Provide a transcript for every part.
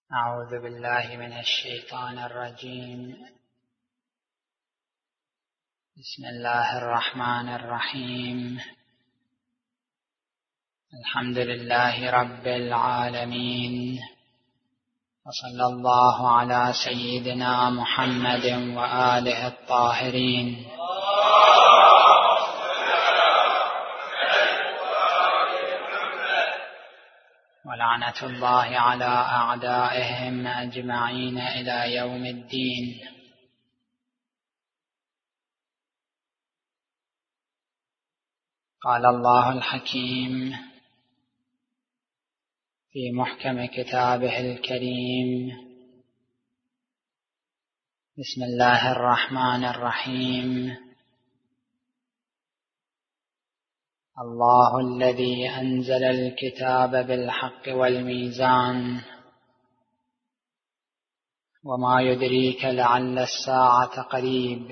أعوذ بالله من الشيطان الرجيم. بسم الله الرحمن الرحيم. الحمد لله رب العالمين، وصلى الله على سيدنا محمد وآله الطاهرين، ولعنة الله على أعدائهم أجمعين إلى يوم الدين. قال الله الحكيم في محكم كتابه الكريم: بسم الله الرحمن الرحيم. الله الذي أنزل الكتاب بالحق والميزان، وما يدريك لعل الساعة قريب،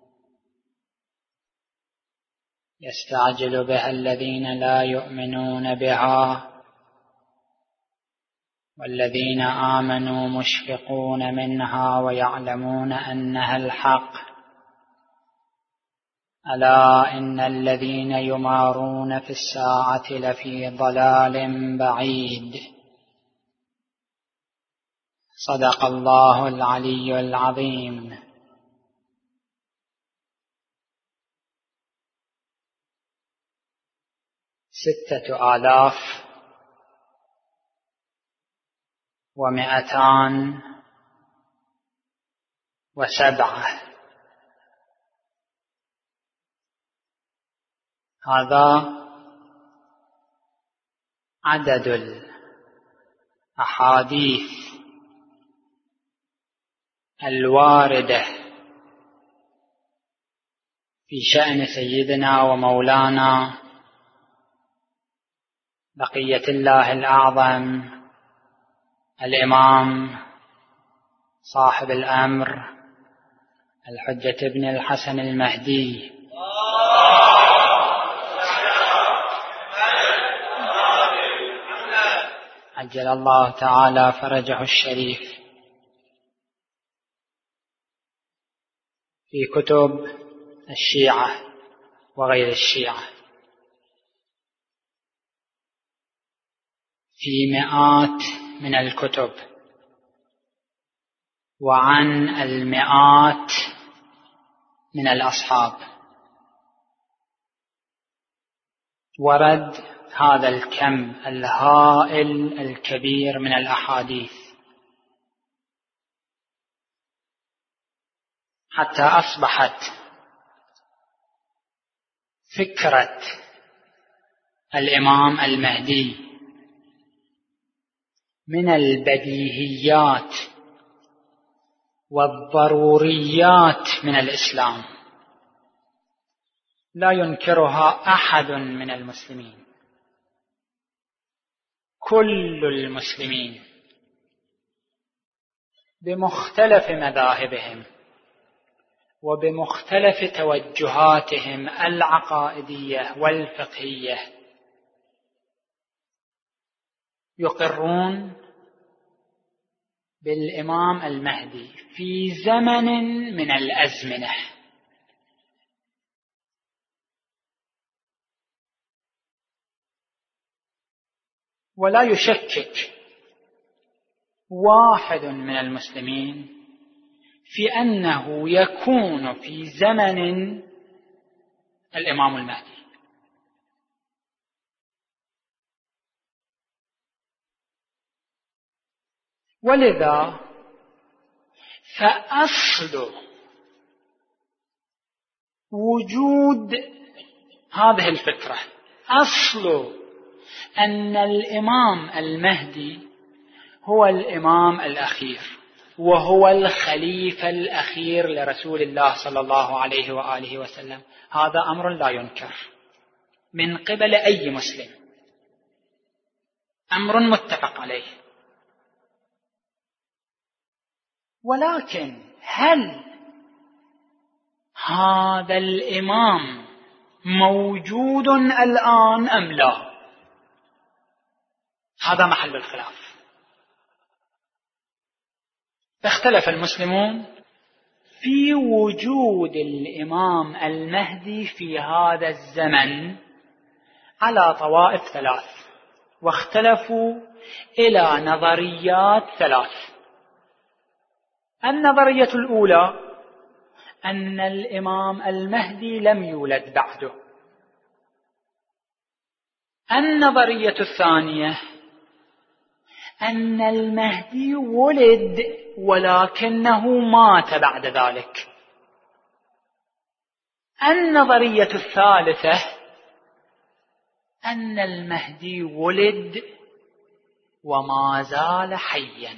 يستعجل بها الذين لا يؤمنون بها، والذين آمنوا مشفقون منها ويعلمون أنها الحق. ألا إن الذين يمارون في الساعة لفي ضلال بعيد. صدق الله العلي العظيم. 6207. هذا عدد الأحاديث الواردة في شأن سيدنا ومولانا بقية الله الأعظم الإمام صاحب الأمر الحجة ابن الحسن المهدي عجل الله تعالى فرجه الشريف، في كتب الشيعة وغير الشيعة، في مئات من الكتب، وعن المئات من الأصحاب. ورد هذا الكم الهائل الكبير من الأحاديث، حتى أصبحت فكرة الإمام المهدي من البديهيات والضروريات من الإسلام، لا ينكرها أحد من المسلمين. كل المسلمين بمختلف مذاهبهم وبمختلف توجهاتهم العقائدية والفقهية يقرون بالإمام المهدي في زمن من الأزمنة، ولا يشكك واحد من المسلمين في أنه يكون في زمن الإمام المهدي. ولذا فأصل وجود هذه الفكرة، أصل أن الإمام المهدي هو الإمام الأخير وهو الخليفة الأخير لرسول الله صلى الله عليه وآله وسلم، هذا أمر لا ينكر من قبل أي مسلم، أمر متفق عليه. ولكن هل هذا الإمام موجود الآن أم لا؟ هذا محل الخلاف. اختلف المسلمون في وجود الإمام المهدي في هذا الزمن على طوائف ثلاث، واختلفوا إلى نظريات ثلاث. النظرية الأولى أن الإمام المهدي لم يولد بعده. النظرية الثانية أن المهدي ولد ولكنه مات بعد ذلك. النظرية الثالثة أن المهدي ولد وما زال حيا.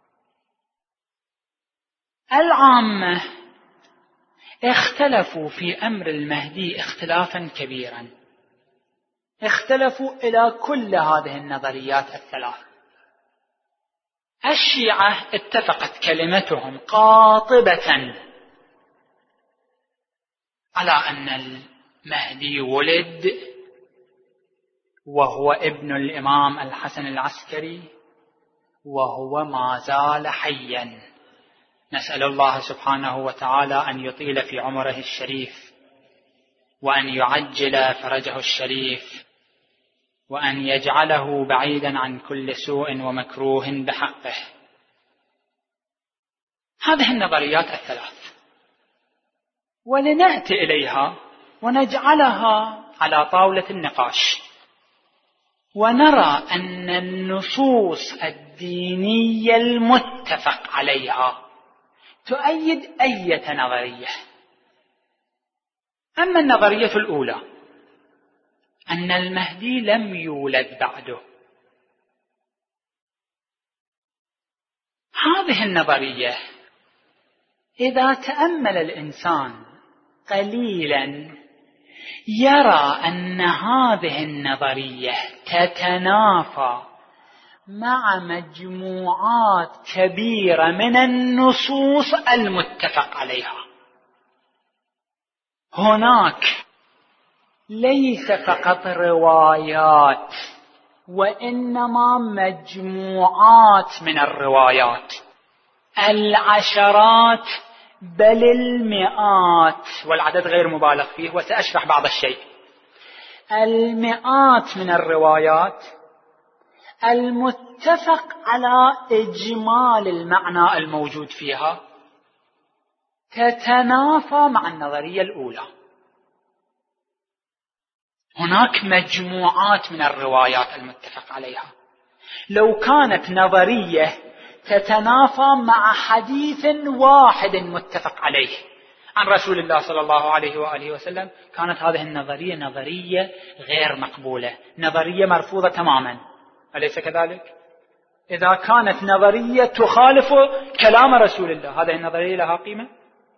العامة اختلفوا في أمر المهدي اختلافا كبيرا، اختلفوا إلى كل هذه النظريات الثلاث. الشيعة اتفقت كلمتهم قاطبة على أن المهدي ولد وهو ابن الإمام الحسن العسكري وهو ما زال حيا. نسأل الله سبحانه وتعالى أن يطيل في عمره الشريف، وأن يعجل فرجه الشريف، وأن يجعله بعيدا عن كل سوء ومكروه بحقه. هذه النظريات الثلاث، ولنأتي إليها ونجعلها على طاولة النقاش، ونرى أن النصوص الدينية المتفق عليها تؤيد أي نظرية. أما النظرية الأولى أن المهدي لم يولد بعده، هذه النظرية إذا تأمل الإنسان قليلا يرى أن هذه النظرية تتنافى مع مجموعات كبيرة من النصوص المتفق عليها. هناك ليس فقط روايات، وإنما مجموعات من الروايات، العشرات بل المئات، والعدد غير مبالغ فيه وسأشرح بعض الشيء. المئات من الروايات المتفق على إجمال المعنى الموجود فيها تتنافى مع النظرية الأولى. هناك مجموعات من الروايات المتفق عليها. لو كانت نظرية تتنافى مع حديث واحد متفق عليه عن رسول الله صلى الله عليه وآله وسلم، كانت هذه النظرية نظرية غير مقبولة، نظرية مرفوضة تماما، أليس كذلك؟ إذا كانت نظرية تخالف كلام رسول الله، هذه النظرية لها قيمة؟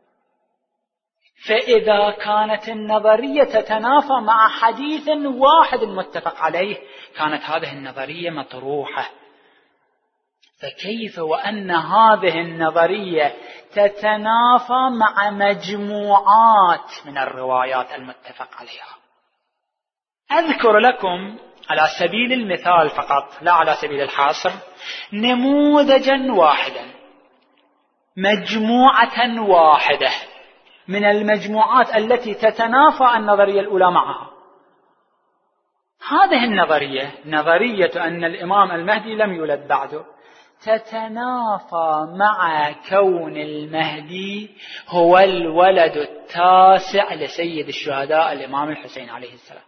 فإذا كانت النظرية تتنافى مع حديث واحد متفق عليه، كانت هذه النظرية مطروحة. فكيف وأن هذه النظرية تتنافى مع مجموعات من الروايات المتفق عليها؟ أذكر لكم على سبيل المثال فقط، لا على سبيل الحصر، نموذجا واحدا، مجموعة واحدة من المجموعات التي تتنافى النظرية الأولى معها. هذه النظرية، نظرية أن الإمام المهدي لم يولد بعده، تتنافى مع كون المهدي هو الولد التاسع لسيد الشهداء الإمام الحسين عليه السلام.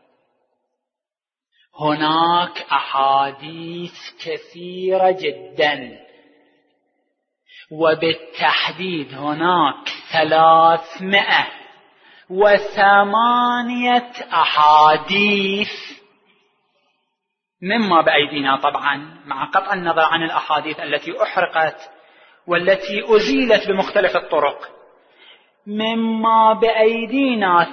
هناك أحاديث كثيرة جدا، وبالتحديد هناك 308 أحاديث مما بأيدينا، طبعا مع قطع النظر عن الأحاديث التي أحرقت والتي أزيلت بمختلف الطرق، مما بأيدينا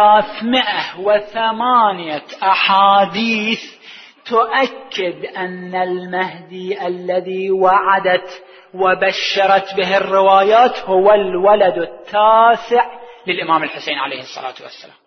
308 أحاديث تؤكد أن المهدي الذي وعدت وبشرت به الروايات هو الولد التاسع للإمام الحسين عليه الصلاة والسلام.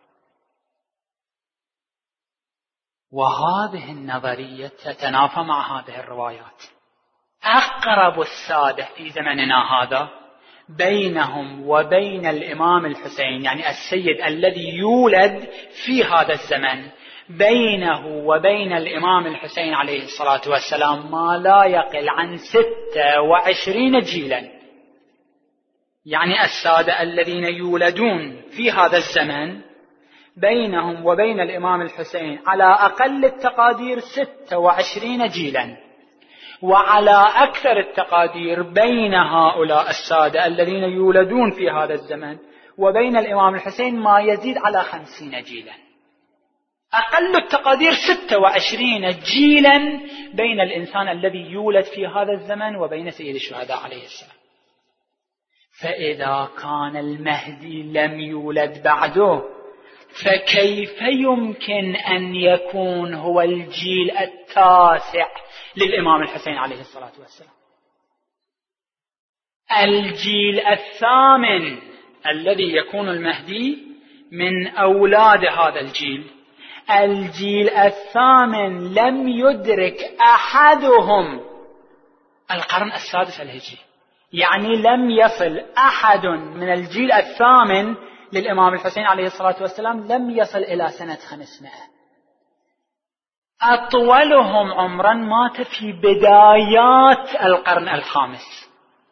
وهذه النظرية تتنافى مع هذه الروايات. أقرب السادة في زمننا هذا بينهم وبين الإمام الحسين، يعني السيد الذي يولد في هذا الزمن، بينه وبين الإمام الحسين عليه الصلاة والسلام ما لا يقل عن 26 جيلا. يعني السادة الذين يولدون في هذا الزمن بينهم وبين الإمام الحسين على أقل التقادير 26 جيلا، وعلى أكثر التقادير بين هؤلاء السادة الذين يولدون في هذا الزمن وبين الإمام الحسين ما يزيد على 50 جيلا. أقل التقادير 26 جيلا بين الإنسان الذي يولد في هذا الزمن وبين سيد الشهداء عليه السلام. فإذا كان المهدي لم يولد بعده، فكيف يمكن أن يكون هو الجيل التاسع للإمام الحسين عليه الصلاة والسلام؟ الجيل الثامن الذي يكون المهدي من أولاد هذا الجيل، الجيل الثامن لم يدرك أحدهم القرن السادس الهجري، يعني لم يصل أحد من الجيل الثامن للإمام الحسين عليه الصلاة والسلام لم يصل إلى سنة 500. أطولهم عمرا مات في بدايات القرن الخامس.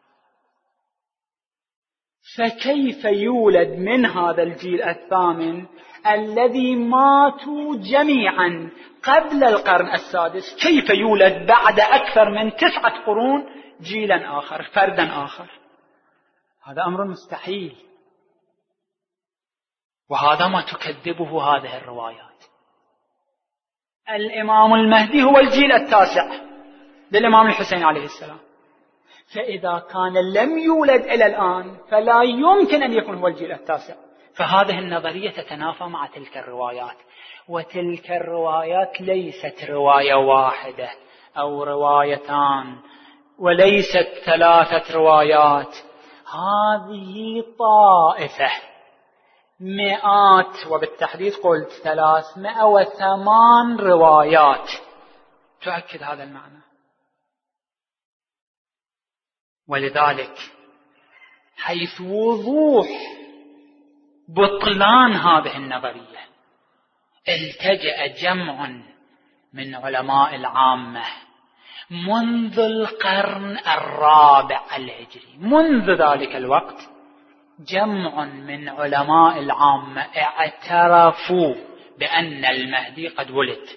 فكيف يولد من هذا الجيل الثامن الذي ماتوا جميعا قبل القرن السادس، كيف يولد بعد أكثر من 9 قرون جيلا آخر، فردا آخر؟ هذا أمر مستحيل، وهذا ما تكذبه هذه الروايات. الإمام المهدي هو الجيل التاسع للإمام الحسين عليه السلام، فإذا كان لم يولد إلى الآن فلا يمكن أن يكون هو الجيل التاسع. فهذه النظرية تتنافى مع تلك الروايات، وتلك الروايات ليست رواية واحدة أو روايتان، وليست 3 روايات، هذه طائفة، مئات، وبالتحديد قلت 308 روايات تؤكد هذا المعنى. ولذلك حيث وضوح بطلان هذه النظرية التجأ جمع من علماء العامة منذ القرن الرابع الهجري، منذ ذلك الوقت جمع من علماء العامة اعترفوا بأن المهدي قد ولد،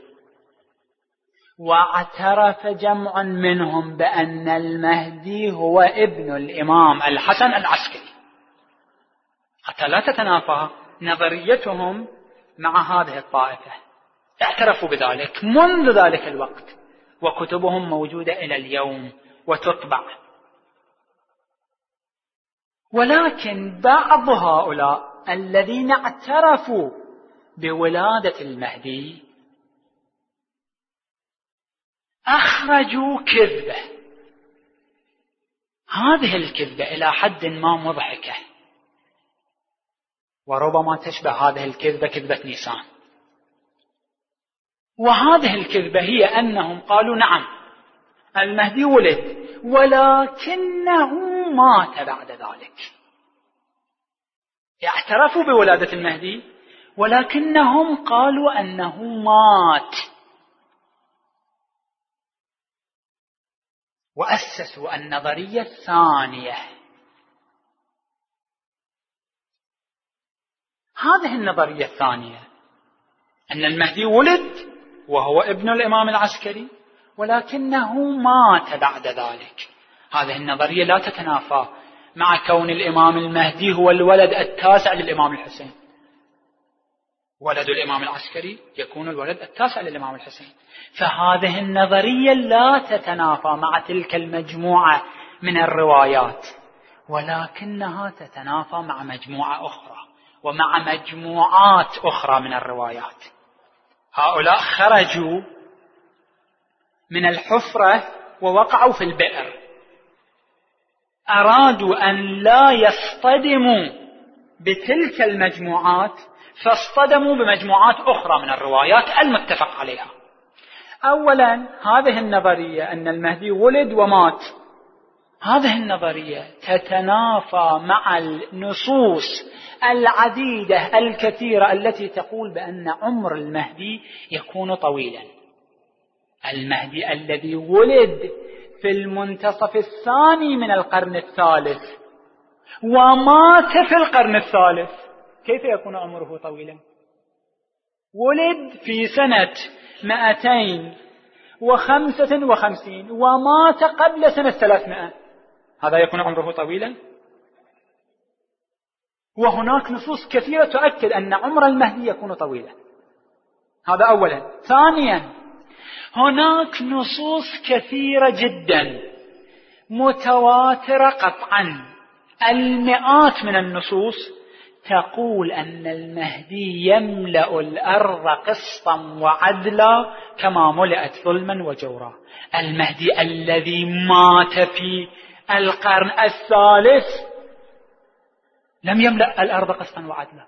واعترف جمع منهم بأن المهدي هو ابن الإمام الحسن العسكري، حتى لا تتنافى نظريتهم مع هذه الطائفة. اعترفوا بذلك منذ ذلك الوقت، وكتبهم موجودة إلى اليوم وتطبع. ولكن بعض هؤلاء الذين اعترفوا بولادة المهدي أخرجوا كذبة، هذه الكذبة إلى حد ما مضحكة، وربما تشبه هذه الكذبة كذبة نيسان. وهذه الكذبة هي أنهم قالوا نعم المهدي ولد، ولكنه مات بعد ذلك. اعترفوا بولادة المهدي ولكنهم قالوا أنه مات، وأسسوا النظرية الثانية. هذه النظرية الثانية أن المهدي ولد وهو ابن الإمام العسكري ولكنه مات بعد ذلك. هذه النظرية لا تتنافى مع كون الإمام المهدي هو الولد التاسع للإمام الحسين. ولد الإمام العسكري يكون الولد التاسع للإمام الحسين. فهذه النظرية لا تتنافى مع تلك المجموعة من الروايات، ولكنها تتنافى مع مجموعة أخرى ومع مجموعات أخرى من الروايات. هؤلاء خرجوا من الحفرة ووقعوا في البئر، أرادوا أن لا يصطدموا بتلك المجموعات، فاصطدموا بمجموعات أخرى من الروايات المتفق عليها. أولا هذه النظرية أن المهدي ولد ومات، هذه النظرية تتنافى مع النصوص العديدة الكثيرة التي تقول بأن عمر المهدي يكون طويلا. المهدي الذي ولد في المنتصف الثاني من القرن الثالث ومات في القرن الثالث، كيف يكون عمره طويلا؟ ولد في سنة 255 ومات قبل سنة 300، هذا يكون عمره طويلا؟ وهناك نصوص كثيرة تؤكد أن عمر المهدي يكون طويلا، هذا أولا. ثانيا هناك نصوص كثيرة جدا متواترة قطعا، المئات من النصوص تقول أن المهدي يملأ الأرض قسطا وعدلا كما ملأت ظلما وجورا. المهدي الذي مات في القرن الثالث لم يملأ الأرض قسطا وعدلا،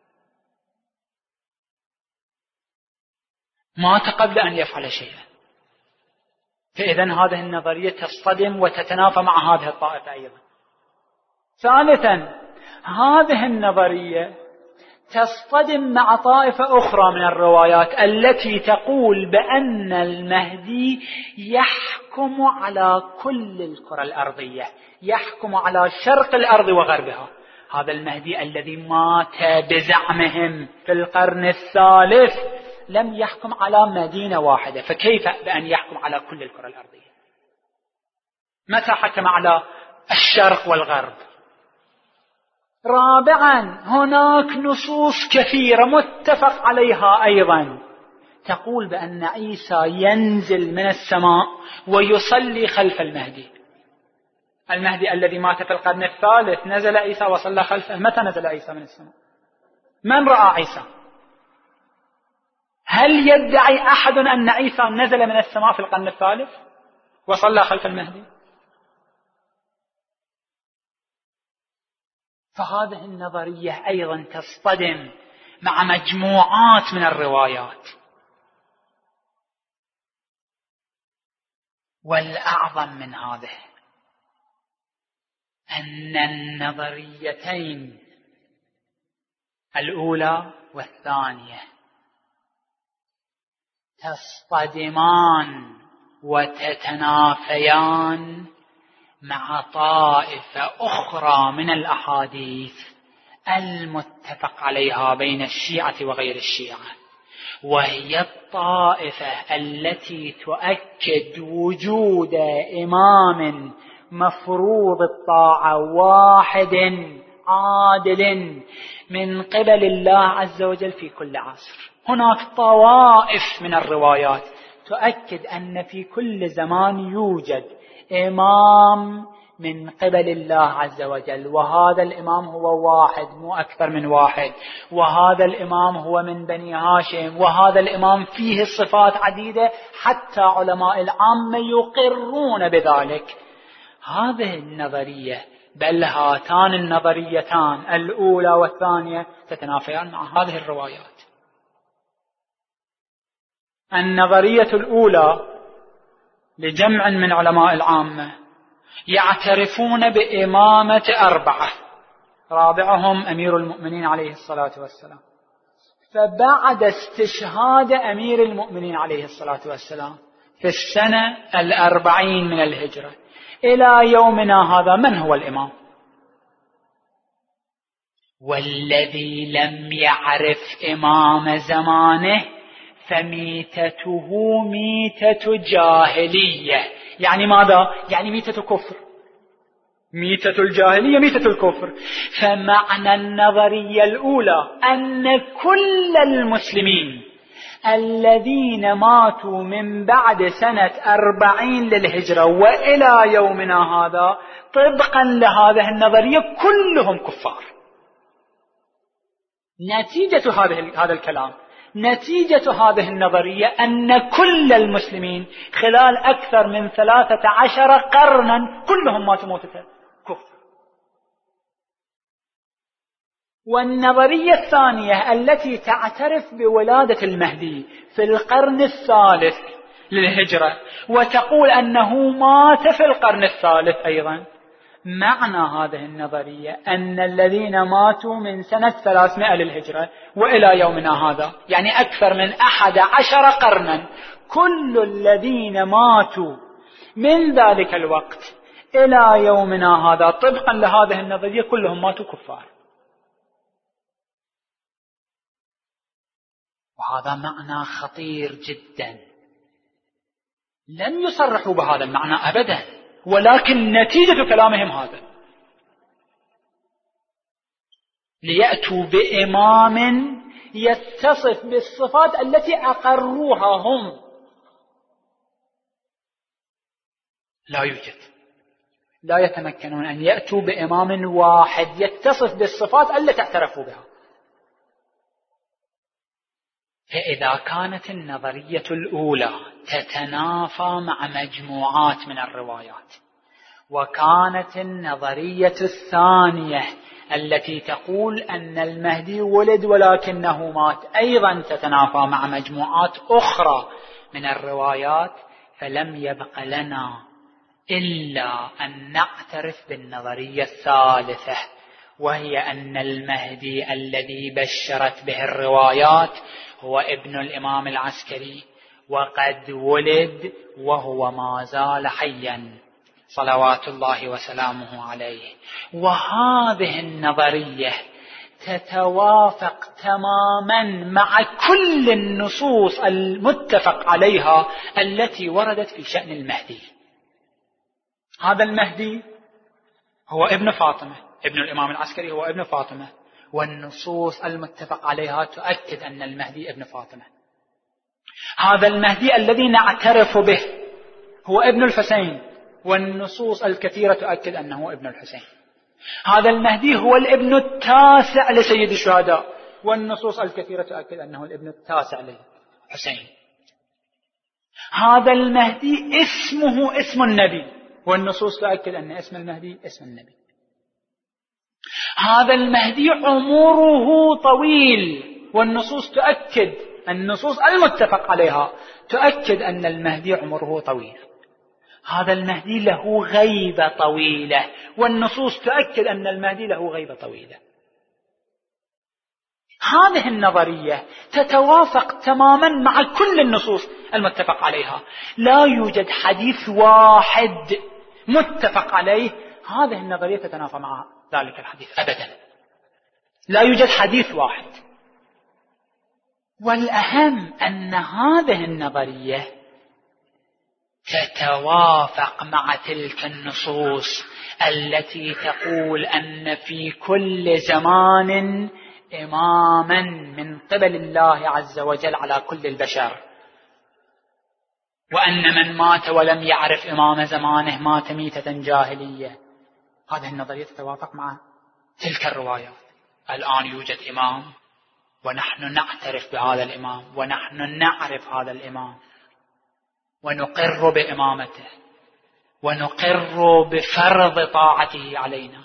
مات قبل أن يفعل شيئا. فإذا هذه النظرية تصطدم وتتنافى مع هذه الطائفة أيضا. ثالثا هذه النظرية تصطدم مع طائفة أخرى من الروايات التي تقول بأن المهدي يحكم على كل الكرة الأرضية، يحكم على شرق الأرض وغربها. هذا المهدي الذي مات بزعمهم في القرن الثالث لم يحكم على مدينة واحدة، فكيف بأن يحكم على كل الكرة الأرضية؟ متى حكم على الشرق والغرب؟ رابعا هناك نصوص كثيرة متفق عليها أيضا تقول بأن عيسى ينزل من السماء ويصلي خلف المهدي. المهدي الذي مات في القرن الثالث نزل عيسى وصلى خلفه. متى نزل عيسى من السماء؟ من رأى عيسى؟ هل يدعي أحد أن عيسى نزل من السماء في القرن الثالث وصلى خلف المهدي؟ فهذه النظرية أيضا تصطدم مع مجموعات من الروايات. والأعظم من هذا أن النظريتين الأولى والثانية تصطدمان وتتنافيان مع طائفة أخرى من الأحاديث المتفق عليها بين الشيعة وغير الشيعة، وهي الطائفة التي تؤكد وجود إمام مفروض الطاعة واحد عادل من قبل الله عز وجل في كل عصر. هناك طوائف من الروايات تؤكد أن في كل زمان يوجد إمام من قبل الله عز وجل، وهذا الإمام هو واحد مو أكثر من واحد، وهذا الإمام هو من بني هاشم، وهذا الإمام فيه صفات عديدة حتى علماء العامة يقرون بذلك. هذه النظرية بل هاتان النظريتان الأولى والثانية تتنافيان مع هذه الروايات. النظرية الأولى لجمع من علماء العامة يعترفون بإمامة 4، رابعهم أمير المؤمنين عليه الصلاة والسلام. فبعد استشهاد أمير المؤمنين عليه الصلاة والسلام في السنة 40 من الهجرة إلى يومنا هذا من هو الإمام؟ والذي لم يعرف إمام زمانه فميتته ميتة جاهلية. يعني ماذا؟ يعني ميتة كفر. ميتة الجاهلية ميتة الكفر. فمعنى النظرية الأولى أن كل المسلمين الذين ماتوا من بعد سنة 40 للهجرة وإلى يومنا هذا طبقا لهذه النظرية كلهم كفار. نتيجة هذا الكلام، نتيجة هذه النظرية أن كل المسلمين خلال أكثر من 13 قرنا كلهم ماتوا موتة كفر. والنظرية الثانية التي تعترف بولادة المهدي في القرن الثالث للهجرة وتقول أنه مات في القرن الثالث أيضا. معنى هذه النظرية أن الذين ماتوا من سنة 300 للهجرة وإلى يومنا هذا، يعني أكثر من 11 قرنا، كل الذين ماتوا من ذلك الوقت إلى يومنا هذا طبقا لهذه النظرية كلهم ماتوا كفار. وهذا معنى خطير جدا. لم يصرحوا بهذا المعنى أبدا، ولكن نتيجة كلامهم هذا. ليأتوا بإمام يتصف بالصفات التي أقروها هم. لا يوجد، لا يتمكنون أن يأتوا بإمام واحد يتصف بالصفات التي اعترفوا بها. فإذا كانت النظرية الأولى تتنافى مع مجموعات من الروايات، وكانت النظرية الثانية التي تقول أن المهدي ولد ولكنه مات أيضا تتنافى مع مجموعات أخرى من الروايات، فلم يبق لنا إلا أن نعترف بالنظرية الثالثة، وهي أن المهدي الذي بشرت به الروايات هو ابن الإمام العسكري، وقد ولد وهو ما زال حيا صلوات الله وسلامه عليه. وهذه النظرية تتوافق تماما مع كل النصوص المتفق عليها التي وردت في شأن المهدي. هذا المهدي هو ابن فاطمة، ابن الإمام العسكري هو ابن فاطمة، والنصوص المتفق عليها تؤكد أن المهدي ابن فاطمة. هذا المهدي الذي نعترف به هو ابن الحسين، والنصوص الكثيرة تؤكد أنه ابن الحسين. هذا المهدي هو الابن التاسع لسيد الشهداء، والنصوص الكثيرة تؤكد أنه الابن التاسع للحسين. هذا المهدي اسمه اسم النبي، والنصوص تؤكد أن اسم المهدي اسم النبي. هذا المهدي عمره طويل، والنصوص تؤكد، النصوص المتفق عليها تؤكد أن المهدي عمره طويل. هذا المهدي له غيبة طويلة، والنصوص تؤكد أن المهدي له غيبة طويلة. هذه النظرية تتوافق تماما مع كل النصوص المتفق عليها. لا يوجد حديث واحد متفق عليه هذه النظرية تتنافى مع ذلك الحديث أبدا. لا يوجد حديث واحد. والأهم أن هذه النظرية تتوافق مع تلك النصوص التي تقول أن في كل زمان إماما من قبل الله عز وجل على كل البشر، وأن من مات ولم يعرف إمام زمانه مات ميتة جاهلية. هذه النظرية تتوافق مع تلك الروايات. الآن يوجد إمام، ونحن نعترف بهذا الإمام، ونحن نعرف هذا الإمام، ونقر بإمامته، ونقر بفرض طاعته علينا.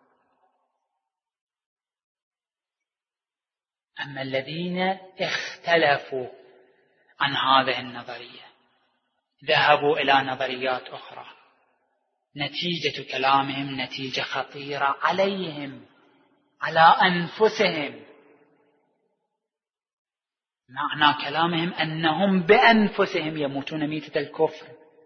أما الذين اختلفوا عن هذه النظرية ذهبوا إلى نظريات أخرى، نتيجة كلامهم نتيجة خطيرة عليهم، على أنفسهم. معنى كلامهم أنهم بأنفسهم يموتون ميتة الكفر.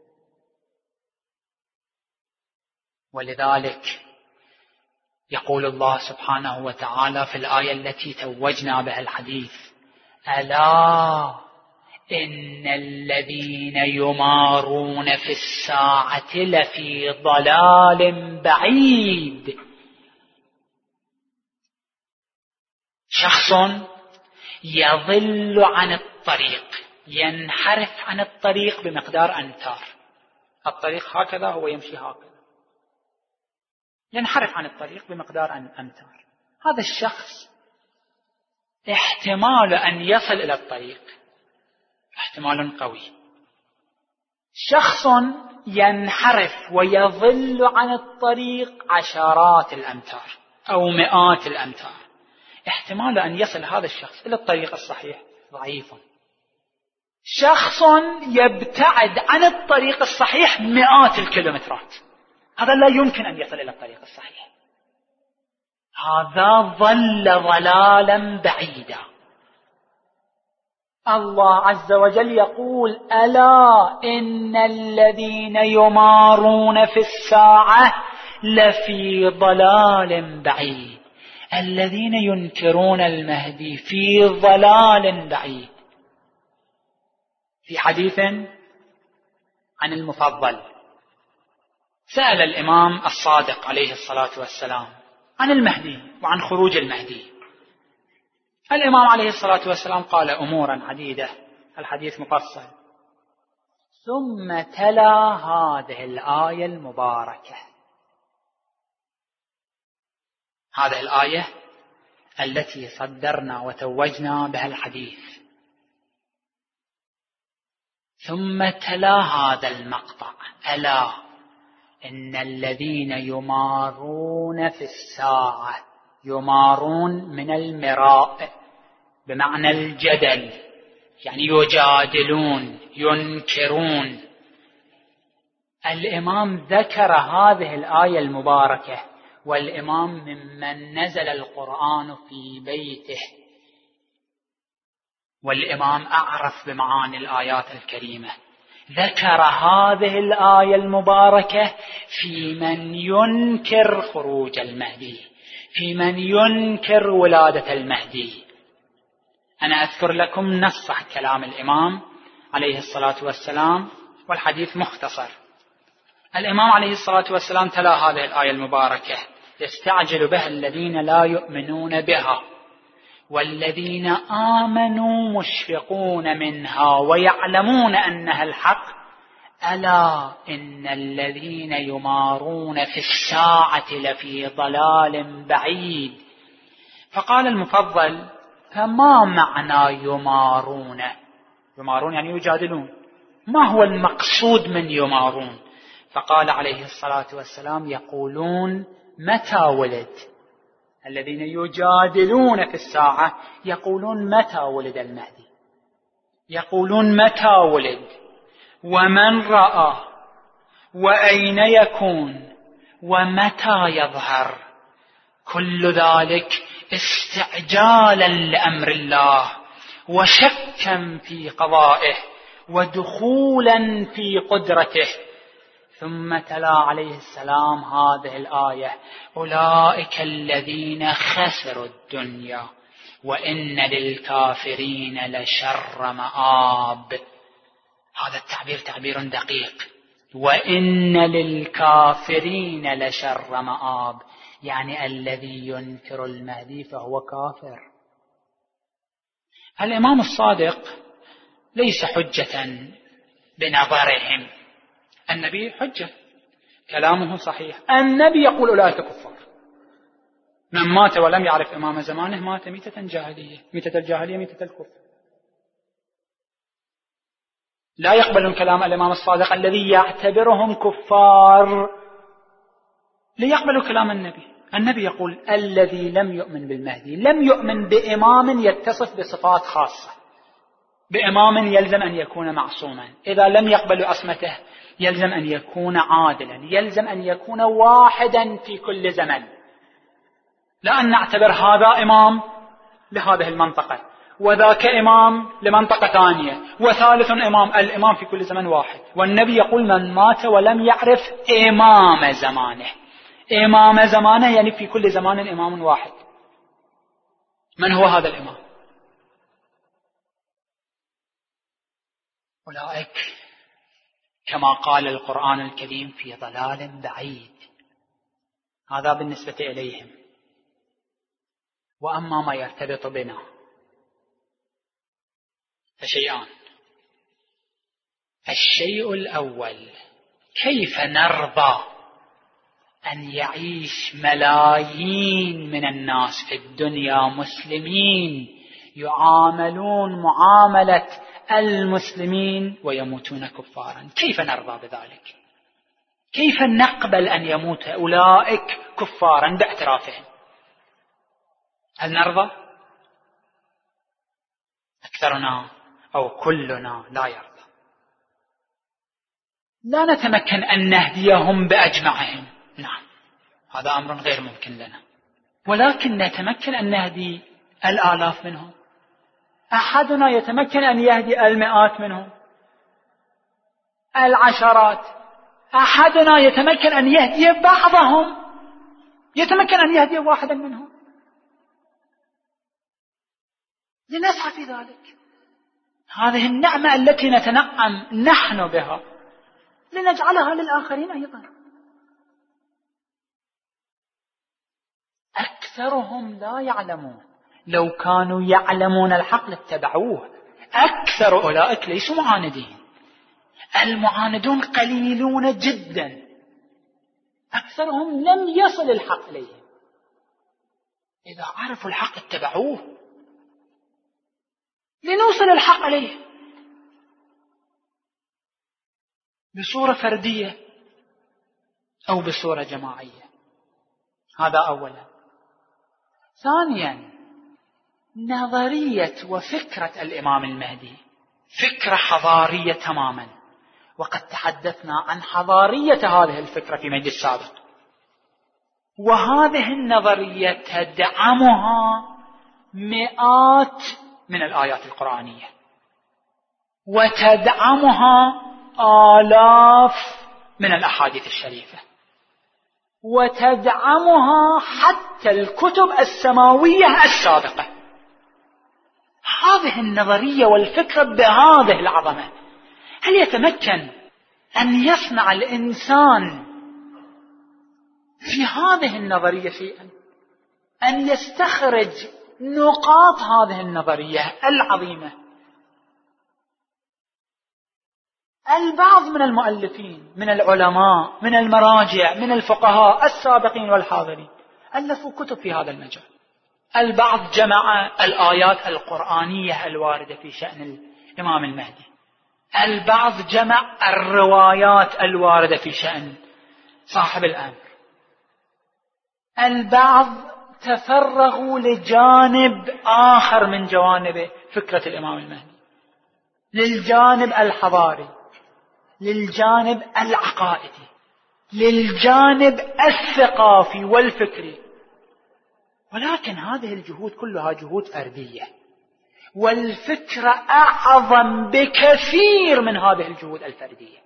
ولذلك يقول الله سبحانه وتعالى في الآية التي توجنا بها الحديث: ألا إن الذين يمارون في الساعة لفي ضلال بعيد. شخص يضل عن الطريق، ينحرف عن الطريق بمقدار أمتار. الطريق هكذا، هو يمشي هكذا، ينحرف عن الطريق بمقدار أمتار. هذا الشخص احتمال أن يصل إلى الطريق احتمال قوي. شخص ينحرف ويضل عن الطريق عشرات الأمتار أو مئات الأمتار، احتمال أن يصل هذا الشخص إلى الطريق الصحيح ضعيف. شخص يبتعد عن الطريق الصحيح مئات الكيلومترات، هذا لا يمكن أن يصل إلى الطريق الصحيح، هذا ضل ضلالا بعيدا. الله عز وجل يقول: ألا إن الذين يمارون في الساعة لفي ضلال بعيد. الذين ينكرون المهدي في ضلال بعيد. في حديث عن المفضل سأل الإمام الصادق عليه الصلاة والسلام عن المهدي وعن خروج المهدي. الإمام عليه الصلاة والسلام قال أمورا عديدة، الحديث مفصل، ثم تلا هذه الآية المباركة، هذه الآية التي صدرنا وتوجنا بها الحديث. ثم تلا هذا المقطع: ألا إن الذين يمارون في الساعة، يمارون من المراء بمعنى الجدل، يعني يجادلون ينكرون. الإمام ذكر هذه الآية المباركة، والإمام ممن نزل القرآن في بيته، والإمام أعرف بمعاني الآيات الكريمة، ذكر هذه الآية المباركة في من ينكر خروج المهدي، في من ينكر ولادة المهدي. أنا أذكر لكم نص كلام الإمام عليه الصلاة والسلام، والحديث مختصر. الإمام عليه الصلاة والسلام تلا هذه الآية المباركة: يستعجل بها الذين لا يؤمنون بها والذين آمنوا مشفقون منها ويعلمون أنها الحق، ألا إن الذين يمارون في الساعة لفي ضلال بعيد. فقال المفضل: فما معنى يمارون؟ يمارون يعني يجادلون، ما هو المقصود من يمارون؟ فقال عليه الصلاة والسلام: يقولون متى ولد. الذين يجادلون في الساعة يقولون متى ولد المهدي، يقولون متى ولد، ومن رأى، وأين يكون، ومتى يظهر. كل ذلك استعجالا لأمر الله، وشكا في قضائه، ودخولا في قدرته. ثم تلا عليه السلام هذه الآية: أولئك الذين خسروا الدنيا وإن للكافرين لشر مآب. هذا التعبير تعبير دقيق، وإن للكافرين لشر مآب، يعني الذي ينكر المهدي فهو كافر. الإمام الصادق ليس حجة بنظرهم، النبي حجة، كلامه صحيح. النبي يقول أولئك كفار. من مات ولم يعرف إمام زمانه مات ميتة جاهلية، ميتة الجاهلية ميتة الكفر. لا يقبلون كلام الإمام الصادق الذي يعتبرهم كفار ليقبلوا كلام النبي. النبي يقول: الذي لم يؤمن بالمهدي لم يؤمن بإمام يتصف بصفات خاصة، بإمام يلزم أن يكون معصوما، إذا لم يقبل عصمته يلزم أن يكون عادلا، يلزم أن يكون واحدا في كل زمن، لا أن نعتبر هذا إمام لهذه المنطقة وذاك إمام لمنطقة ثانية وثالث إمام. الإمام في كل زمن واحد. والنبي يقول: من مات ولم يعرف إمام زمانه. إمام زمانه يعني في كل زمان إمام واحد. من هو هذا الإمام؟ أولئك كما قال القرآن الكريم في ضلال بعيد. هذا بالنسبة إليهم. وأما ما يرتبط بنا فشيئان: الشيء الأول: كيف نرضى أن يعيش ملايين من الناس في الدنيا مسلمين يعاملون معاملة المسلمين ويموتون كفارا؟ كيف نرضى بذلك؟ كيف نقبل أن يموت أولئك كفارا باعترافهم؟ هل نرضى؟ أكثرنا أو كلنا لا يرضى. لا نتمكن أن نهديهم بأجمعهم، نعم، هذا أمر غير ممكن لنا، ولكن نتمكن أن نهدي الآلاف منهم. أحدنا يتمكن أن يهدي المئات منهم، العشرات. أحدنا يتمكن أن يهدي بعضهم، يتمكن أن يهدي واحدا منهم. لنسعى في ذلك. هذه النعمة التي نتنعم نحن بها لنجعلها للآخرين أيضا. أكثرهم لا يعلمون، لو كانوا يعلمون الحق لاتبعوه. أكثر أولئك ليسوا معاندين، المعاندون قليلون جدا، أكثرهم لم يصل الحق إليهم. إذا عرفوا الحق اتبعوه. لنوصل الحق إليه بصورة فردية أو بصورة جماعية. هذا أولا. ثانيا، نظرية وفكرة الإمام المهدي فكرة حضارية تماما، وقد تحدثنا عن حضارية هذه الفكرة في مجلس سابق. وهذه النظرية تدعمها مئات من الآيات القرآنية، وتدعمها آلاف من الأحاديث الشريفة، وتدعمها حتى الكتب السماوية السابقة. هذه النظرية والفكرة بهذه العظمة، هل يتمكن أن يصنع الإنسان في هذه النظرية شيئا؟ أن يستخرج نقاط هذه النظرية العظيمة؟ البعض من المؤلفين، من العلماء، من المراجع، من الفقهاء السابقين والحاضرين ألفوا كتب في هذا المجال. البعض جمع الآيات القرآنية الواردة في شأن الإمام المهدي، البعض جمع الروايات الواردة في شأن صاحب الأمر، البعض تفرغوا لجانب آخر من جوانب فكرة الإمام المهدي، للجانب الحضاري، للجانب العقائدي، للجانب الثقافي والفكري. ولكن هذه الجهود كلها جهود فردية، والفكرة أعظم بكثير من هذه الجهود الفردية.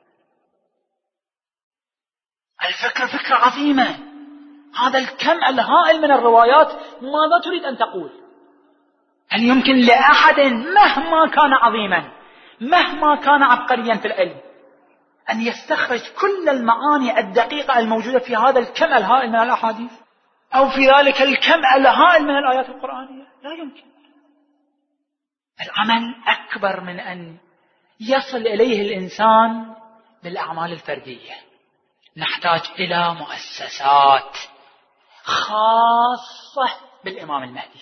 الفكرة فكرة عظيمة. هذا الكم الهائل من الروايات، ماذا تريد أن تقول؟ هل يمكن لأحد مهما كان عظيما، مهما كان عبقريا في العلم، أن يستخرج كل المعاني الدقيقة الموجودة في هذا الكم الهائل من الأحاديث، أو في ذلك الكم الهائل من الآيات القرآنية؟ لا يمكن. العمل أكبر من أن يصل إليه الإنسان بالأعمال الفردية. نحتاج إلى مؤسسات خاصة بالإمام المهدي.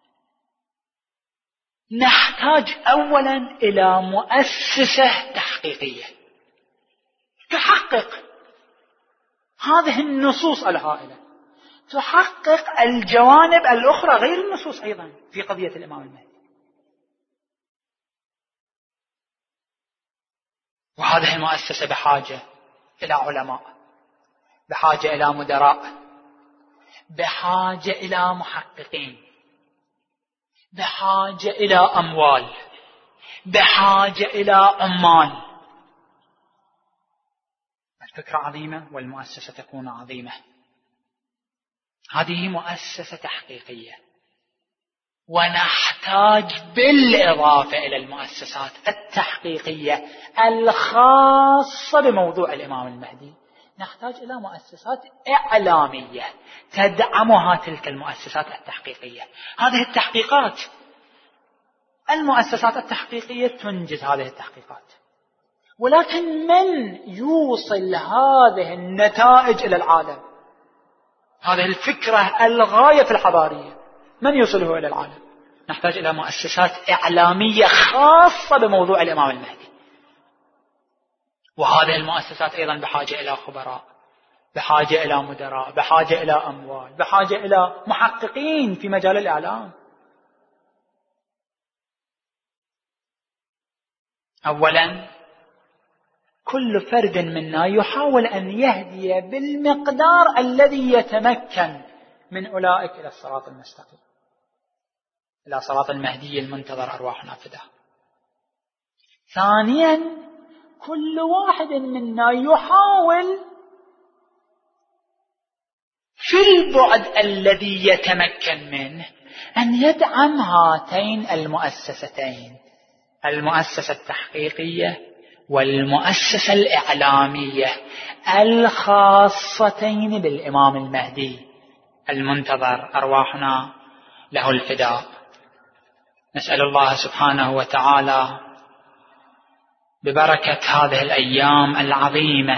نحتاج أولا إلى مؤسسة تحقيقية تحقق هذه النصوص الهائلة، تحقق الجوانب الأخرى غير النصوص أيضا في قضية الإمام المهدي. وهذه المؤسسة بحاجة إلى علماء، بحاجة إلى مدراء، بحاجة إلى محققين، بحاجة إلى أموال، بحاجة إلى عمال. الفكرة عظيمة والمؤسسة تكون عظيمة. هذه مؤسسة تحقيقية. ونحتاج بالإضافة إلى المؤسسات التحقيقية الخاصة بموضوع الإمام المهدي، نحتاج إلى مؤسسات إعلامية تدعمها تلك المؤسسات التحقيقية. هذه التحقيقات، المؤسسات التحقيقية تنجز هذه التحقيقات، ولكن من يوصل هذه النتائج إلى العالم؟ هذه الفكرة الغاية في الحضارية، من يوصله إلى العالم؟ نحتاج إلى مؤسسات إعلامية خاصة بموضوع الإمام المهدي. وهذه المؤسسات أيضا بحاجة إلى خبراء، بحاجة إلى مدراء، بحاجة إلى أموال، بحاجة إلى محققين في مجال الإعلام. أولا، كل فرد منا يحاول أن يهدي بالمقدار الذي يتمكن من أولئك إلى الصراط المستقيم، إلى صراط المهدي المنتظر أرواحنا فداه. ثانيا، كل واحد منا يحاول في البعد الذي يتمكن منه أن يدعم هاتين المؤسستين، المؤسسة التحقيقية والمؤسسة الإعلامية الخاصتين بالإمام المهدي المنتظر أرواحنا له الفداء. نسأل الله سبحانه وتعالى ببركة هذه الأيام العظيمة،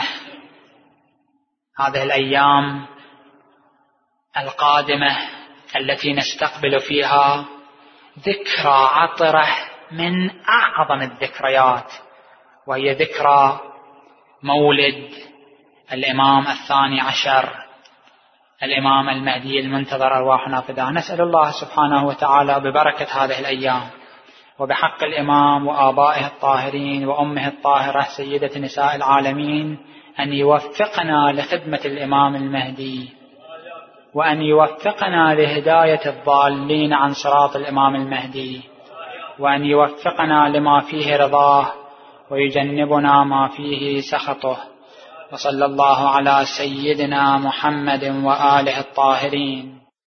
هذه الأيام القادمة التي نستقبل فيها ذكرى عطرة من أعظم الذكريات، وهي ذكرى مولد الإمام الثاني عشر الإمام المهدي المنتظر أرواحنا فداه. نسأل الله سبحانه وتعالى ببركة هذه الأيام وبحق الإمام وآبائه الطاهرين وأمه الطاهرة سيدة نساء العالمين أن يوفقنا لخدمة الإمام المهدي، وأن يوفقنا لهداية الضالين عن صراط الإمام المهدي، وأن يوفقنا لما فيه رضاه ويجنبنا ما فيه سخطه. وصلى الله على سيدنا محمد وآله الطاهرين.